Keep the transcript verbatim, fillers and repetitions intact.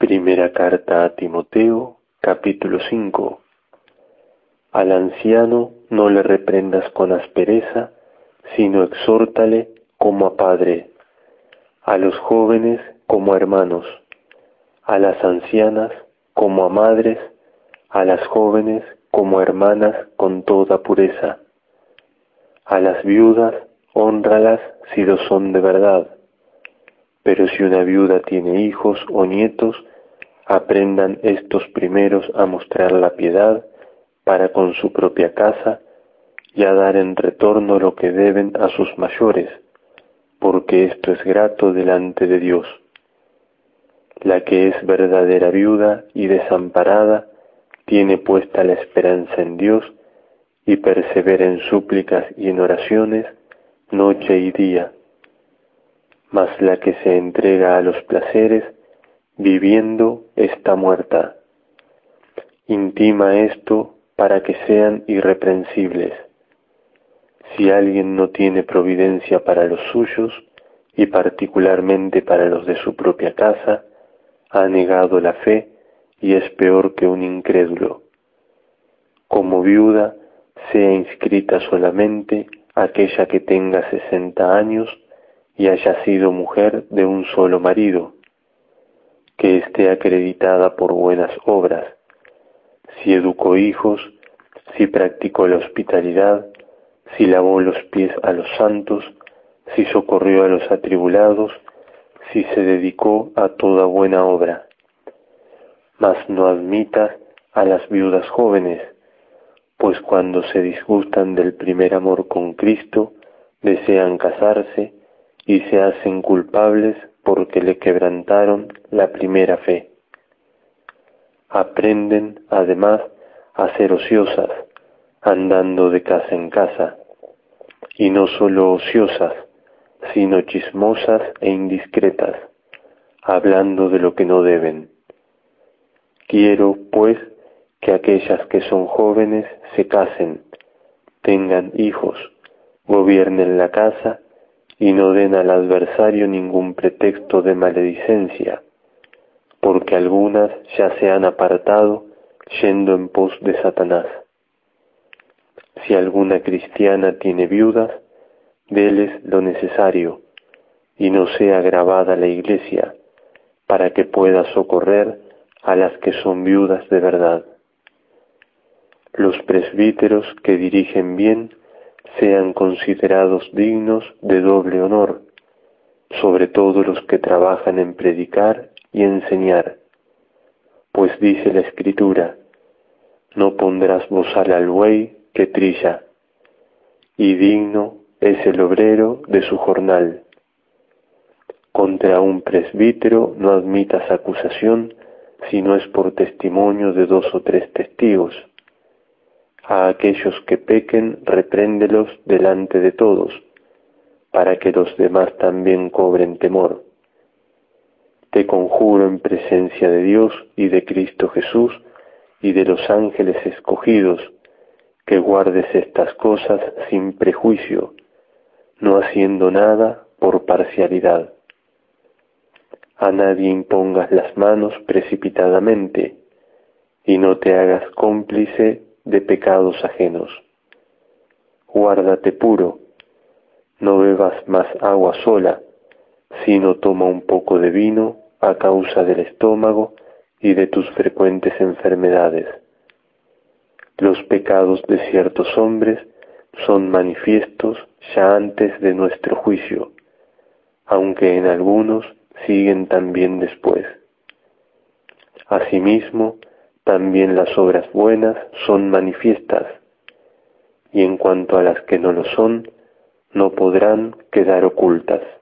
Primera carta a Timoteo, capítulo cinco. Al anciano no le reprendas con aspereza, sino exhórtale como a padre, a los jóvenes como a hermanos, a las ancianas como a madres, a las jóvenes como a hermanas con toda pureza. A las viudas hónralas si lo son de verdad, pero si una viuda tiene hijos o nietos, aprendan estos primeros a mostrar la piedad para con su propia casa y a dar en retorno lo que deben a sus mayores, porque esto es grato delante de Dios. La que es verdadera viuda y desamparada tiene puesta la esperanza en Dios y persevera en súplicas y en oraciones noche y día. Mas la que se entrega a los placeres, viviendo, está muerta. Intima esto para que sean irreprensibles. Si alguien no tiene providencia para los suyos, y particularmente para los de su propia casa, ha negado la fe y es peor que un incrédulo. Como viuda, sea inscrita solamente aquella que tenga sesenta años y haya sido mujer de un solo marido, que esté acreditada por buenas obras, si educó hijos, si practicó la hospitalidad, si lavó los pies a los santos, si socorrió a los atribulados, si se dedicó a toda buena obra. Mas no admitas a las viudas jóvenes, pues cuando se disgustan del primer amor con Cristo, desean casarse y se hacen culpables porque le quebrantaron la primera fe. Aprenden, además, a ser ociosas, andando de casa en casa, y no solo ociosas, sino chismosas e indiscretas, hablando de lo que no deben. Quiero, pues, que aquellas que son jóvenes se casen, tengan hijos, gobiernen la casa y no den al adversario ningún pretexto de maledicencia, porque algunas ya se han apartado yendo en pos de Satanás. Si alguna cristiana tiene viudas, déles lo necesario, y no sea gravada la iglesia, para que pueda socorrer a las que son viudas de verdad. Los presbíteros que dirigen bien sean considerados dignos de doble honor, sobre todo los que trabajan en predicar y enseñar, pues dice la Escritura: no pondrás bozal al buey que trilla, y digno es el obrero de su jornal. Contra un presbítero no admitas acusación si no es por testimonio de dos o tres testigos. A aquellos que pequen, repréndelos delante de todos, para que los demás también cobren temor. Te conjuro en presencia de Dios y de Cristo Jesús y de los ángeles escogidos, que guardes estas cosas sin prejuicio, no haciendo nada por parcialidad. A nadie impongas las manos precipitadamente, y no te hagas cómplice de pecados ajenos. Guárdate puro, no bebas más agua sola, sino toma un poco de vino a causa del estómago y de tus frecuentes enfermedades. Los pecados de ciertos hombres son manifiestos ya antes de nuestro juicio, aunque en algunos siguen también después. Asimismo, también las obras buenas son manifiestas, y en cuanto a las que no lo son, no podrán quedar ocultas.